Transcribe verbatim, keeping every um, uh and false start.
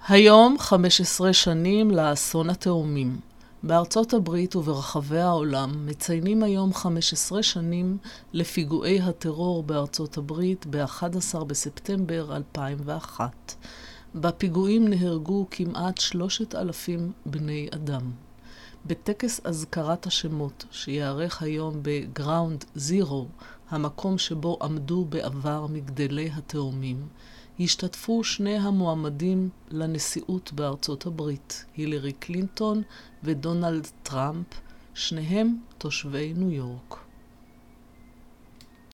היום חמש עשרה שנים לאסון התאומים. בארצות הברית וברחבי העולם מציינים היום חמש עשרה שנים לפיגועי הטרור בארצות הברית ב-אחד עשר בספטמבר אלפיים ואחת. בפיגועים נהרגו כמעט שלושת אלפים בני אדם. בטקס אזכרת השמות שיערך היום בגראונד זירו, המקום שבו עמדו בעבר מגדלי התאומים, השתתפו שני המועמדים לנשיאות בארצות הברית, הילרי קלינטון ודונלד טראמפ, שניהם תושבי ניו יורק.